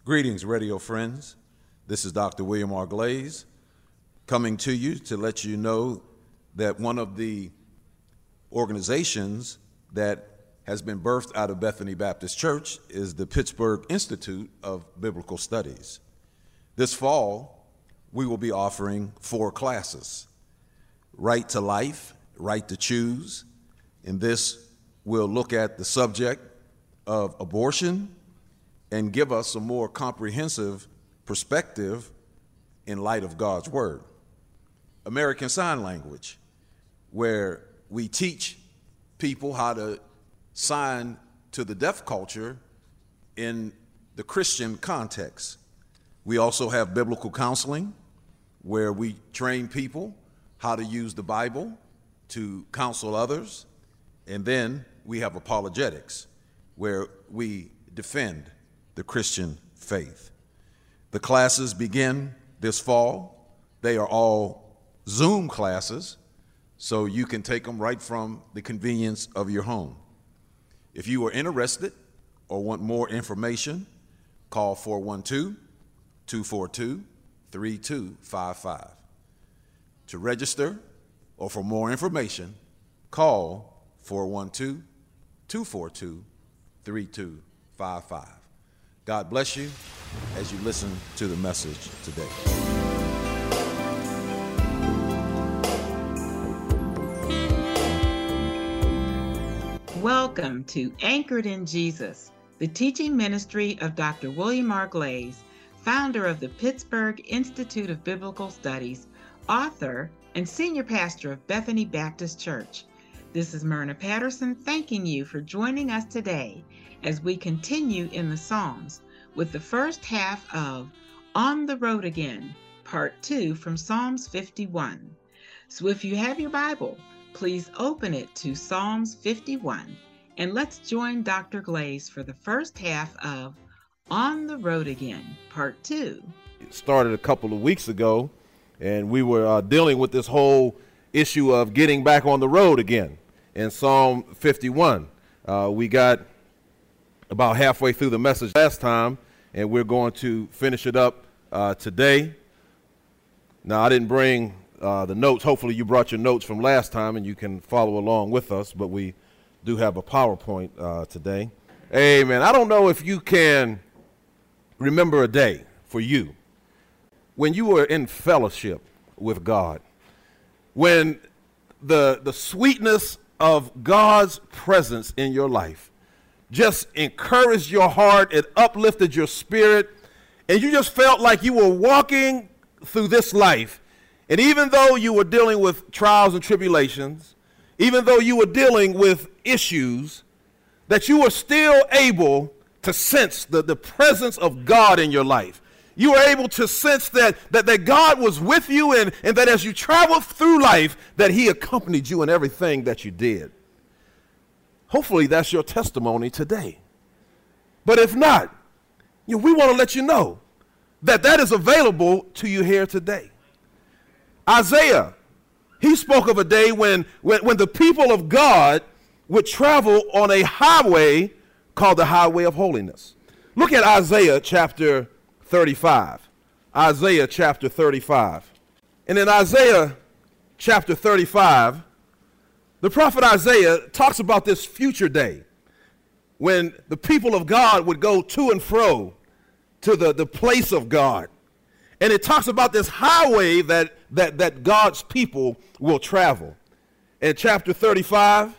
Greetings, radio friends. This is Dr. William R. Glaze coming to you to let you know that one of the organizations that has been birthed out of Bethany Baptist Church is the Pittsburgh Institute of Biblical Studies. This fall, we will be offering 4 classes: Right to Life, Right to Choose. In this, we'll look at the subject of abortion and give us a more comprehensive perspective in light of God's Word. American Sign Language, where we teach people how to sign to the deaf culture in the Christian context. We also have biblical counseling, where we train people how to use the Bible to counsel others. And then we have apologetics, where we defend the Christian faith. The classes begin this fall. They are all Zoom classes, so you can take them right from the convenience of your home. If you are interested or want more information, call 412-242-3255. To register or for more information, call 412-242-3255. God bless you as you listen to the message today. Welcome to Anchored in Jesus, the teaching ministry of Dr. William R. Glaze, founder of the Pittsburgh Institute of Biblical Studies, author, and senior pastor of Bethany Baptist Church. This is Myrna Patterson thanking you for joining us today as we continue in the Psalms with the first half of On the Road Again, Part 2 from Psalms 51. So if you have your Bible, please open it to Psalms 51 and let's join Dr. Glaze for the first half of On the Road Again, Part 2. It started a couple of weeks ago, and we were dealing with this whole issue of getting back on the road again. In Psalm 51, we got about halfway through the message last time, and we're going to finish it up today. Now, I didn't bring the notes. Hopefully you brought your notes from last time and you can follow along with us, but we do have a PowerPoint today. Amen. I don't know if you can remember a day for you when you were in fellowship with God, when the sweetness of God's presence in your life just encouraged your heart, it uplifted your spirit, and you just felt like you were walking through this life. And even though you were dealing with trials and tribulations, even though you were dealing with issues, that you were still able to sense the presence of God in your life. You were able to sense that God was with you and that as you traveled through life, that he accompanied you in everything that you did. Hopefully that's your testimony today. But if not, we want to let you know that is available to you here today. Isaiah, he spoke of a day when the people of God would travel on a highway called the Highway of Holiness. Look at Isaiah chapter 35. Isaiah chapter 35. And in Isaiah chapter 35, the prophet Isaiah talks about this future day when the people of God would go to and fro to the place of God. And it talks about this highway that God's people will travel. In chapter 35,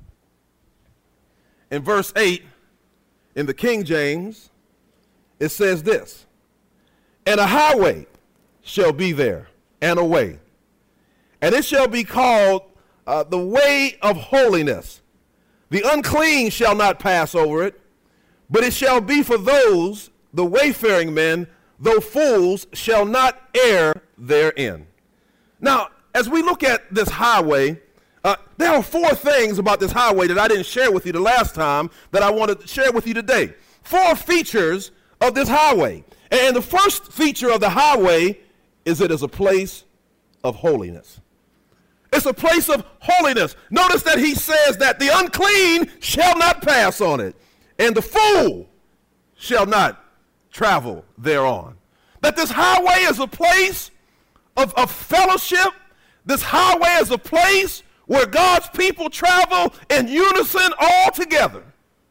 in verse 8, in the King James, it says this: "And a highway shall be there, and a way, and it shall be called the way of holiness. The unclean shall not pass over it, but it shall be for those, the wayfaring men, though fools shall not err therein." Now, as we look at this highway, there are 4 things about this highway that I didn't share with you the last time that I want to share with you today. 4 features of this highway. And the first feature of the highway is it is a place of holiness. It's a place of holiness. Notice that he says that the unclean shall not pass on it, and the fool shall not travel thereon. That this highway is a place of fellowship. This highway is a place where God's people travel in unison all together.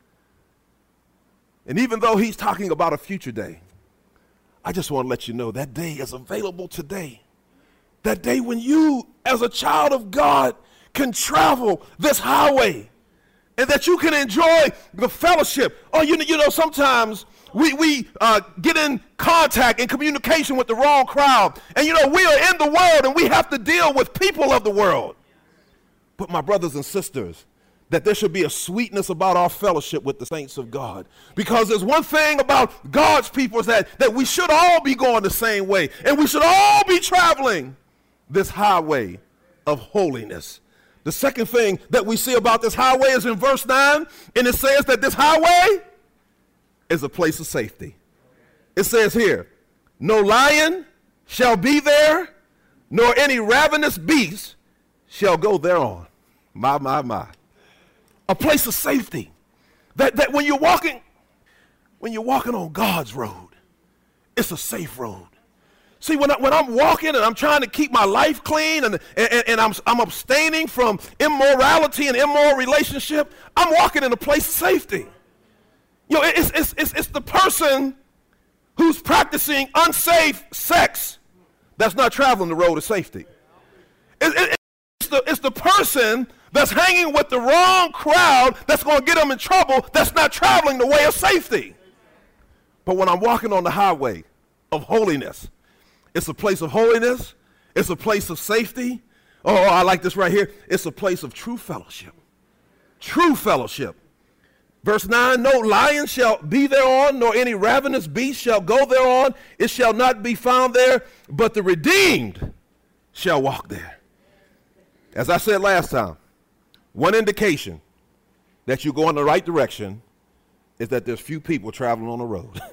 And even though he's talking about a future day, I just want to let you know that day is available today. That day when you, as a child of God, can travel this highway and that you can enjoy the fellowship. Oh, you know, sometimes we get in contact and communication with the wrong crowd. And, you know, we are in the world and we have to deal with people of the world. But my brothers and sisters, that there should be a sweetness about our fellowship with the saints of God. Because there's one thing about God's people is that we should all be going the same way. And we should all be traveling this highway of holiness. The second thing that we see about this highway is in verse 9. And it says that this highway is a place of safety. It says here, no lion shall be there, nor any ravenous beast shall go thereon. My. A place of safety. That when you're walking on God's road, it's a safe road. See, when I'm walking and I'm trying to keep my life clean and I'm abstaining from immorality and immoral relationship, I'm walking in a place of safety. You know, it's the person who's practicing unsafe sex that's not traveling the road of safety. It's the person that's hanging with the wrong crowd that's going to get them in trouble, that's not traveling the way of safety. But when I'm walking on the highway of holiness, it's a place of holiness, it's a place of safety. Oh, I like this right here. It's a place of true fellowship. True fellowship. Verse 9, no lion shall be thereon, nor any ravenous beast shall go thereon. It shall not be found there, but the redeemed shall walk there. As I said last time, one indication that you go in the right direction is that there's few people traveling on the road.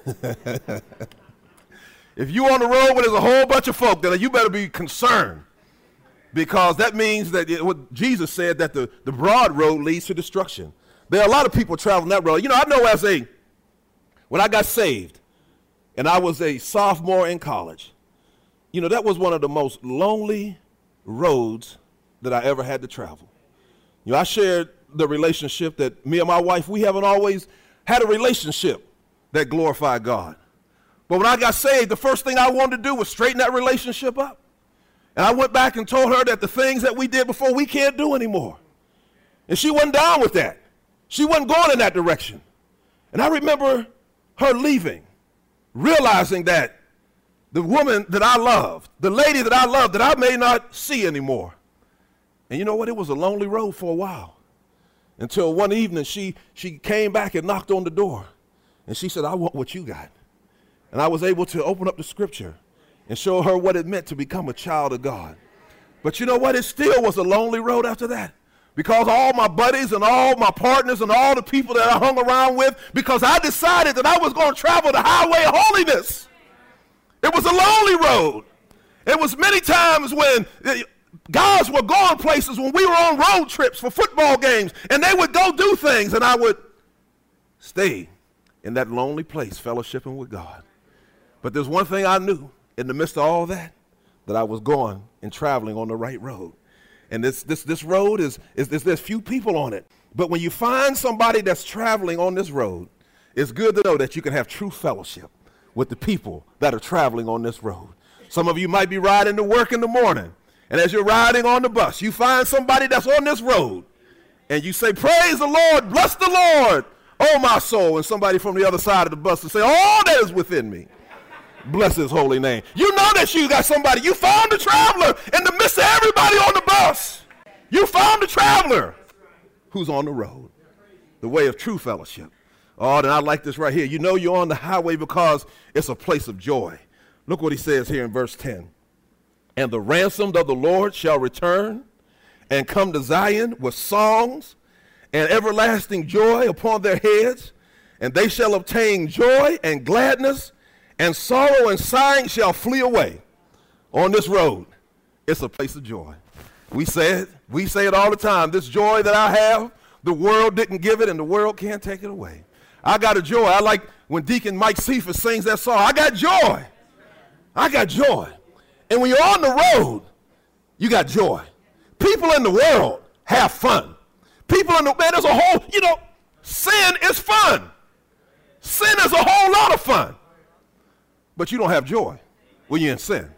If you're on the road where there's a whole bunch of folk, then you better be concerned, because that means that what Jesus said, that the broad road leads to destruction. There are a lot of people traveling that road. You know, I know when I got saved and I was a sophomore in college, you know, that was one of the most lonely roads that I ever had to travel. You know, I shared the relationship that me and my wife, we haven't always had a relationship that glorified God. But when I got saved, the first thing I wanted to do was straighten that relationship up. And I went back and told her that the things that we did before we can't do anymore. And she wasn't down with that. She wasn't going in that direction. And I remember her leaving, realizing that the woman that I loved, the lady that I loved, that I may not see anymore. And you know what? It was a lonely road for a while. Until one evening she came back and knocked on the door. And she said, I want what you got. And I was able to open up the scripture and show her what it meant to become a child of God. But you know what? It still was a lonely road after that. Because all my buddies and all my partners and all the people that I hung around with, because I decided that I was going to travel the highway of holiness. It was a lonely road. It was many times when guys were going places when we were on road trips for football games, and they would go do things, and I would stay in that lonely place fellowshipping with God. But there's one thing I knew in the midst of all that I was going and traveling on the right road. And this road there's few people on it. But when you find somebody that's traveling on this road, it's good to know that you can have true fellowship with the people that are traveling on this road. Some of you might be riding to work in the morning, and as you're riding on the bus, you find somebody that's on this road, and you say, praise the Lord, bless the Lord, oh my soul, and somebody from the other side of the bus will say, all that is within me, bless his holy name. You know that you got somebody. You found a traveler in the midst of everybody on the bus. You found a traveler who's on the road, the way of true fellowship. Oh, then I like this right here. You know you're on the highway because it's a place of joy. Look what he says here in verse 10. And the ransomed of the Lord shall return and come to Zion with songs and everlasting joy upon their heads, and they shall obtain joy and gladness, and sorrow and sighing shall flee away. On this road, it's a place of joy. We say it all the time. This joy that I have, the world didn't give it, and the world can't take it away. I got a joy. I like when Deacon Mike Cephas sings that song. I got joy. I got joy. And when you're on the road, you got joy. People in the world have fun. People in the, man, there's a whole, sin is fun. Sin is a whole lot of fun. But you don't have joy when you're in sin.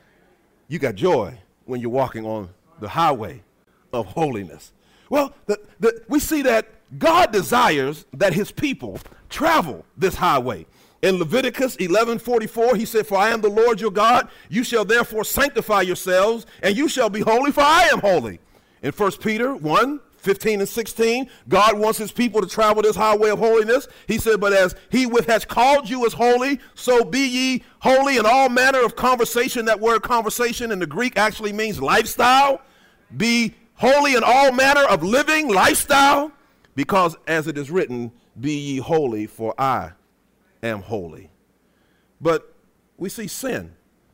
You got joy when you're walking on the highway of holiness. Well, we see that God desires that his people travel this highway. In Leviticus 11:44, he said, "For I am the Lord your God. You shall therefore sanctify yourselves, and you shall be holy, for I am holy." In 1 Peter 1:15 and 16, God wants his people to travel this highway of holiness. He said, "But as he which has called you is holy, so be ye holy in all manner of conversation." That word conversation in the Greek actually means lifestyle. Be holy in all manner of living, lifestyle, because as it is written, "Be ye holy, for I am holy." But we see sin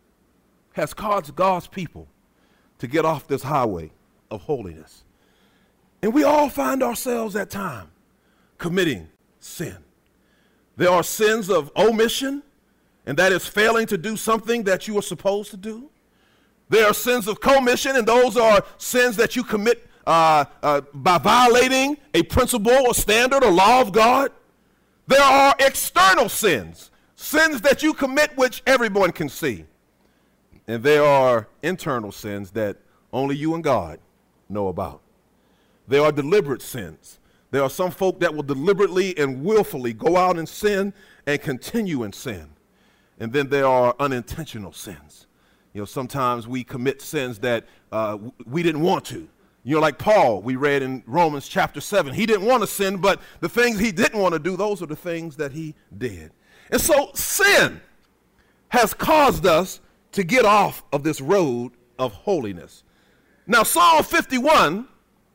has caused God's people to get off this highway of holiness. And we all find ourselves at times committing sin. There are sins of omission, and that is failing to do something that you are supposed to do. There are sins of commission, and those are sins that you commit by violating a principle or standard or law of God. There are external sins, sins that you commit which everyone can see. And there are internal sins that only you and God know about. There are deliberate sins. There are some folk that will deliberately and willfully go out and sin and continue in sin. And then there are unintentional sins. Sometimes we commit sins that we didn't want to. Like Paul, we read in Romans chapter 7. He didn't want to sin, but the things he didn't want to do, those are the things that he did. And so sin has caused us to get off of this road of holiness. Now, Psalm 51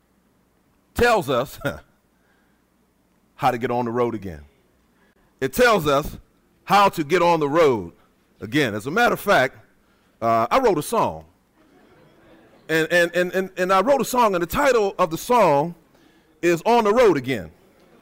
tells us how to get on the road again. It tells us how to get on the road again. As a matter of fact, I wrote a song. And I wrote a song, and the title of the song is "On the Road Again."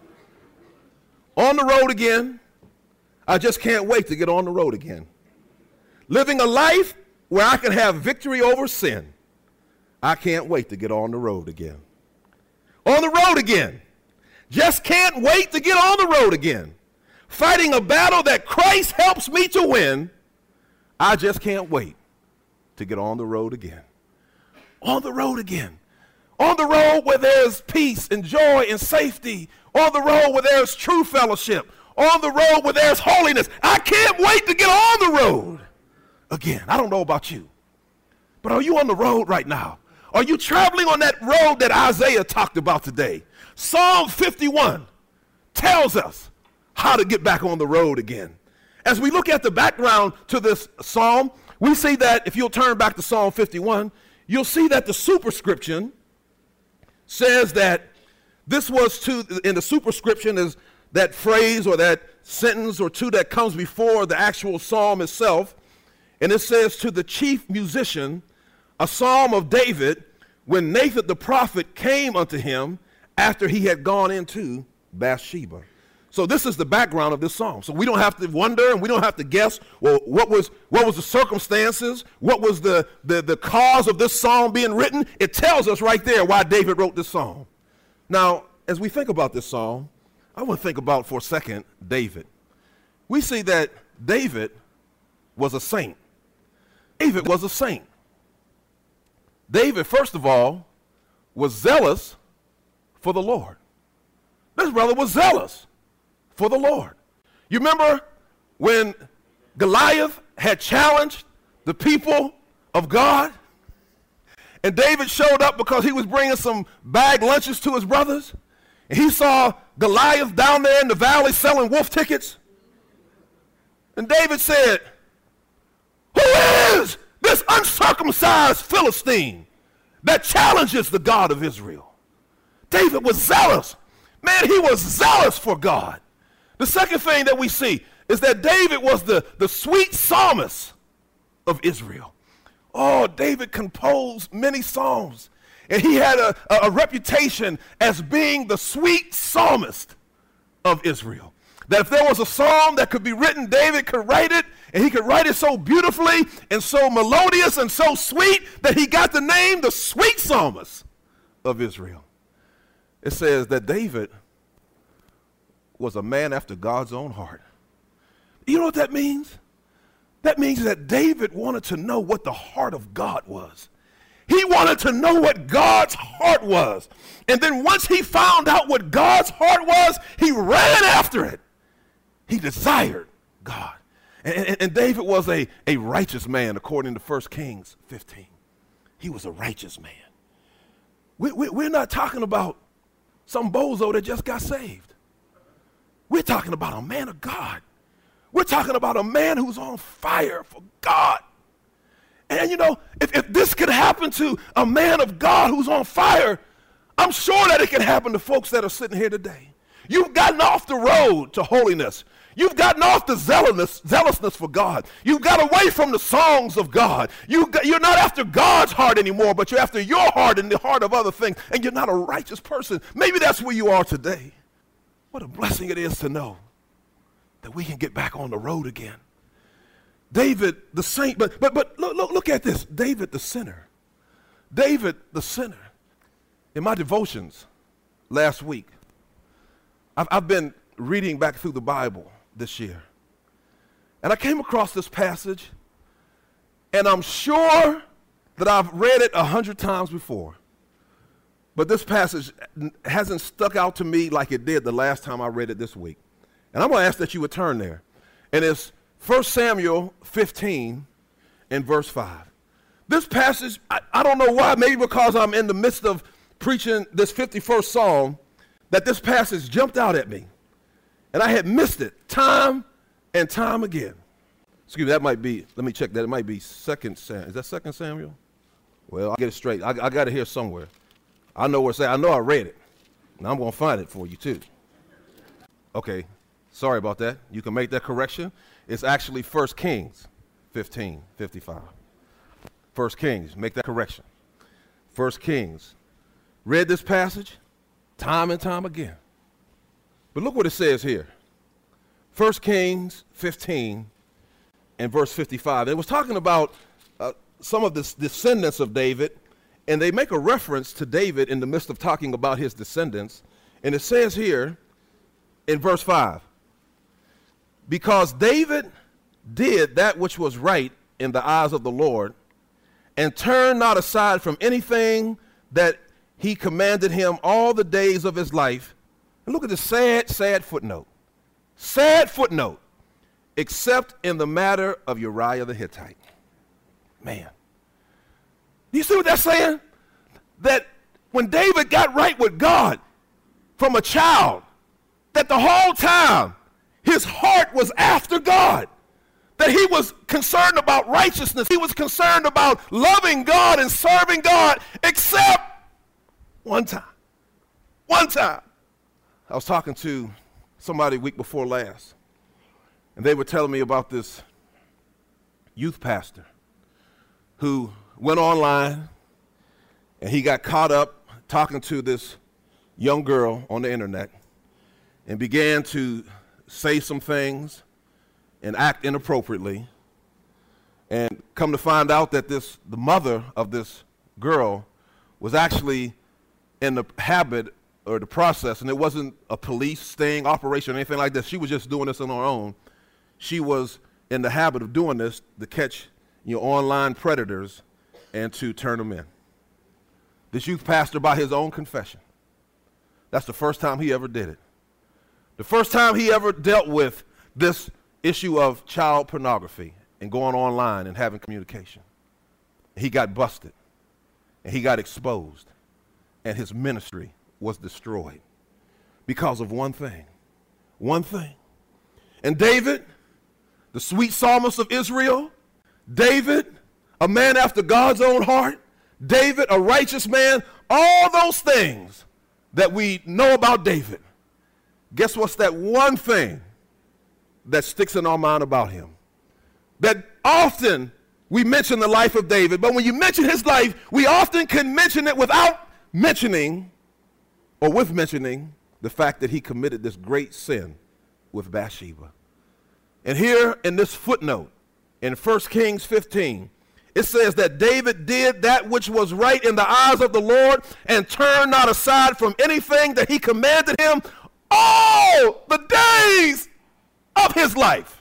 On the road again. I just can't wait to get on the road again. Living a life where I can have victory over sin. I can't wait to get on the road again. On the road again. Just can't wait to get on the road again. Fighting a battle that Christ helps me to win. I just can't wait to get on the road again. On the road again. On the road where there's peace and joy and safety. On the road where there's true fellowship. On the road where there's holiness. I can't wait to get on the road again. I don't know about you, but are you on the road right now? Are you traveling on that road that Isaiah talked about today? Psalm 51 tells us how to get back on the road again. As we look at the background to this psalm, we see that if you'll turn back to Psalm 51, you'll see that the superscription says that this was in the superscription is that phrase or that sentence or two that comes before the actual psalm itself. And it says, "To the chief musician, a psalm of David, when Nathan the prophet came unto him after he had gone into Bathsheba." So this is the background of this psalm. So we don't have to wonder and we don't have to guess, well, what was the circumstances? What was the cause of this psalm being written? It tells us right there why David wrote this psalm. Now, as we think about this psalm, I want to think about for a second David. We see that David was a saint. David was a saint. David, first of all, was zealous for the Lord. This brother was zealous for the Lord. You remember when Goliath had challenged the people of God? And David showed up because he was bringing some bagged lunches to his brothers. And he saw Goliath down there in the valley selling wolf tickets. And David said, "Who is this uncircumcised Philistine that challenges the God of Israel?" David was zealous. Man, he was zealous for God. The second thing that we see is that David was the sweet psalmist of Israel. Oh, David composed many psalms, and he had a reputation as being the sweet psalmist of Israel. That if there was a psalm that could be written, David could write it, and he could write it so beautifully and so melodious and so sweet that he got the name the sweet psalmist of Israel. It says that David was a man after God's own heart. You know what that means? That means that David wanted to know what the heart of God was. He wanted to know what God's heart was. And then once he found out what God's heart was, he ran after it. He desired God. And David was a righteous man, according to 1 Kings 15. He was a righteous man. We're not talking about some bozo that just got saved. We're talking about a man of God. We're talking about a man who's on fire for God. And you know, if this could happen to a man of God who's on fire, I'm sure that it can happen to folks that are sitting here today. You've gotten off the road to holiness. You've gotten off the zealousness for God. You've got away from the songs of God. You're not after God's heart anymore, but you're after your heart and the heart of other things, and you're not a righteous person. Maybe that's where you are today. What a blessing it is to know that we can get back on the road again. David the saint, but look at this. David the sinner. David the sinner. In my devotions last week, I've been reading back through the Bible this year. And I came across this passage, and I'm sure that I've read it 100 times before. But this passage hasn't stuck out to me like it did the last time I read it this week. And I'm going to ask that you would turn there. And it's 1 Samuel 15 and verse 5. This passage, I don't know why, maybe because I'm in the midst of preaching this 51st Psalm, that this passage jumped out at me. And I had missed it time and time again. Excuse me, that might be, let me check that. It might be 2 Samuel. Is that 2 Samuel? Well, I'll get it straight. I got it here somewhere. I know where it's at. I know I read it. Now I'm going to find it for you too. Okay, sorry about that. You can make that correction. It's actually 1 Kings 15:55. 1 Kings, make that correction. 1 Kings. Read this passage time and time again. But look what it says here. 1 Kings 15 and verse 55. It was talking about some of the descendants of David, and they make a reference to David in the midst of talking about his descendants. And it says here in verse 5, because David did that which was right in the eyes of the Lord, and turned not aside from anything that he commanded him all the days of his life. And look at this sad footnote. Sad footnote. Except in the matter of Uriah the Hittite. Man. Do you see what that's saying? That when David got right with God from a child, that the whole time his heart was after God. That he was concerned about righteousness. He was concerned about loving God and serving God, except one time. One time. I was talking to somebody week before last, and they were telling me about this youth pastor who went online, and he got caught up talking to this young girl on the internet and began to say some things and act inappropriately, and come to find out that the mother of this girl was actually in the habit or the process, and it wasn't a police sting operation or anything like that. She was just doing this on her own. She was in the habit of doing this to catch online predators and to turn them in. This youth pastor, by his own confession, that's the first time he ever did it. The first time he ever dealt with this issue of child pornography and going online and having communication. He got busted, and he got exposed, and his ministry was destroyed because of one thing. One thing. And David, the sweet psalmist of Israel, David, a man after God's own heart, David, a righteous man, all those things that we know about David. Guess what's that one thing that sticks in our mind about him? That often we mention the life of David, but when you mention his life, we often can mention it without mentioning, or with mentioning, the fact that he committed this great sin with Bathsheba. And here in this footnote, in 1 Kings 15, it says that David did that which was right in the eyes of the Lord and turned not aside from anything that he commanded him all the days of his life.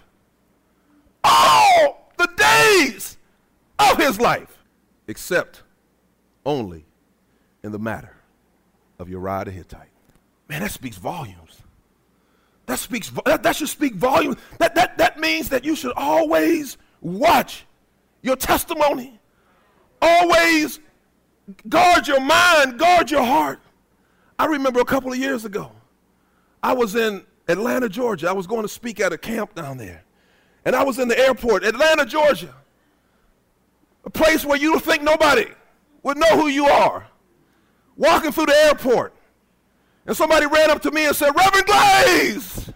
All the days of his life, except only in the matter of Uriah the Hittite. Man, that speaks volumes. That should speak volumes. That means that you should always watch your testimony. Always guard your mind, guard your heart. I remember a couple of years ago, I was in Atlanta, Georgia. I was going to speak at a camp down there. And I was in the airport, Atlanta, Georgia, a place where you don't think nobody would know who you are. Walking through the airport, and somebody ran up to me and said, "Reverend Glaze!"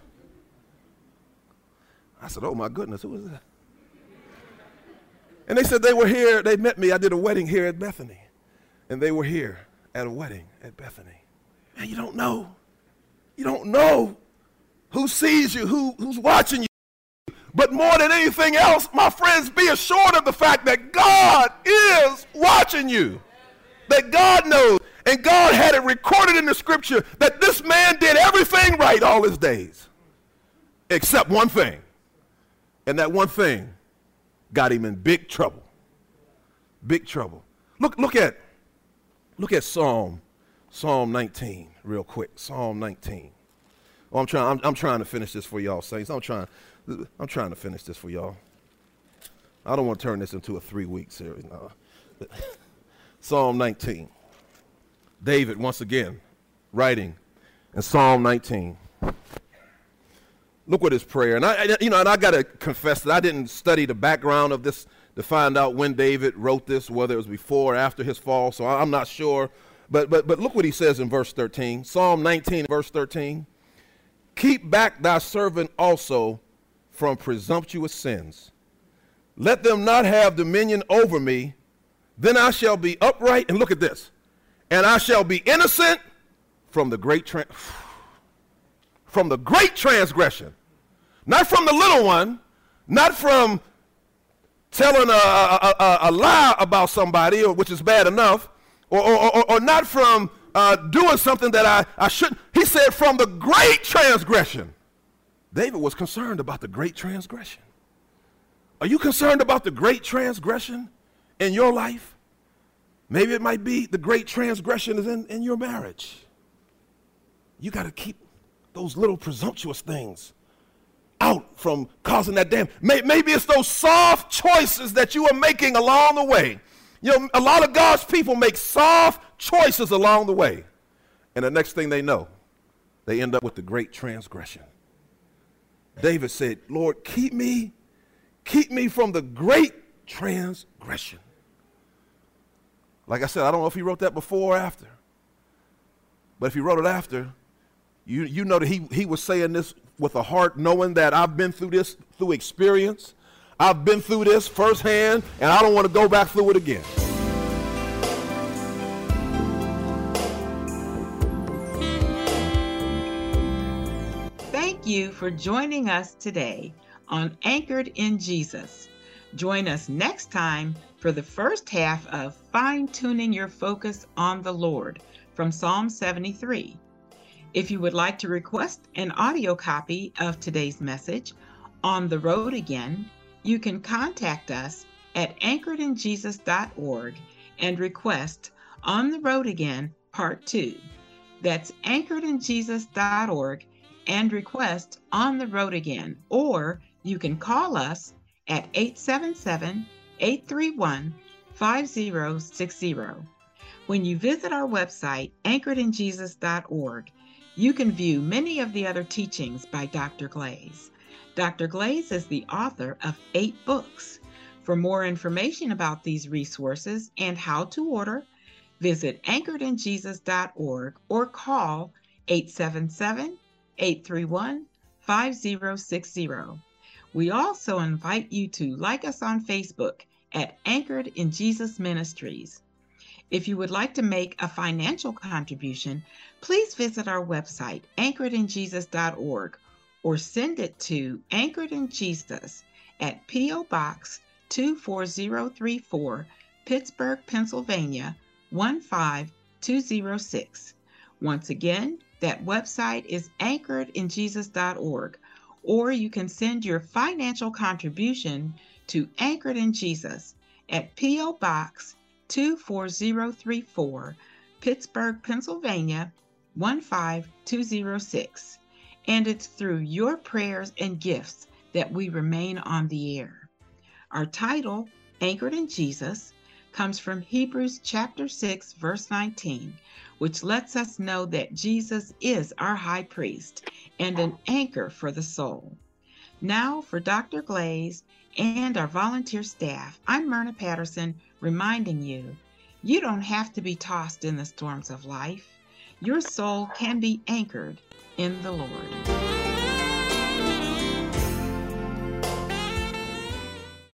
I said, "Oh my goodness, who is that?" And they said they were here, they met me. I did a wedding here at Bethany. And they were here at a wedding at Bethany. Man, you don't know. You don't know who sees you, who's watching you. But more than anything else, my friends, be assured of the fact that God is watching you. That God knows. And God had it recorded in the scripture that this man did everything right all his days. Except one thing. And that one thing got him in big trouble. Big trouble. Look at Psalm 19 real quick. Psalm 19. Oh, I'm trying to finish this for y'all, saints. I'm trying to finish this for y'all. I don't want to turn this into a 3-week series. No. Psalm 19. David, once again, writing in Psalm 19. Look what his prayer, and I got to confess that I didn't study the background of this to find out when David wrote this, whether it was before or after his fall, so I'm not sure. But look what he says in verse 13. Psalm 19, verse 13. Keep back thy servant also from presumptuous sins. Let them not have dominion over me. Then I shall be upright, and look at this. And I shall be innocent from the great transgression. Not from the little one, not from telling a lie about somebody, which is bad enough, or not from doing something that I shouldn't. He said from the great transgression. David was concerned about the great transgression. Are you concerned about the great transgression in your life? Maybe it might be the great transgression is in your marriage. You got to keep those little presumptuous things out from causing that damage. Maybe it's those soft choices that you are making along the way. You know, a lot of God's people make soft choices along the way. And the next thing they know, they end up with the great transgression. David said, Lord, keep me from the great transgression. Like I said, I don't know if he wrote that before or after. But if he wrote it after, you know that he was saying this with a heart knowing that I've been through this through experience. I've been through this firsthand, and I don't want to go back through it again. Thank you for joining us today on Anchored in Jesus. Join us next time for the first half of Fine-Tuning Your Focus on the Lord from Psalm 73. If you would like to request an audio copy of today's message, On the Road Again, you can contact us at anchoredinjesus.org and request On the Road Again Part 2. That's anchoredinjesus.org and request On the Road Again, or you can call us at 877-831-5060. When you visit our website, anchoredinjesus.org, you can view many of the other teachings by Dr. Glaze. Dr. Glaze is the author of 8 books. For more information about these resources and how to order, visit anchoredinjesus.org or call 877-831-5060. We also invite you to like us on Facebook at Anchored in Jesus Ministries. If you would like to make a financial contribution, please visit our website, anchoredinjesus.org, or send it to Anchored in Jesus at P.O. Box 24034, Pittsburgh, Pennsylvania 15206. Once again, that website is anchoredinjesus.org, or you can send your financial contribution to Anchored in Jesus at P.O. Box 24034, Pittsburgh, Pennsylvania 15206. And it's through your prayers and gifts that we remain on the air. Our title, Anchored in Jesus, comes from Hebrews chapter 6, verse 19, which lets us know that Jesus is our high priest and an anchor for the soul. Now for Dr. Glaze and our volunteer staff, I'm Myrna Patterson, reminding you, you don't have to be tossed in the storms of life. Your soul can be anchored in the Lord.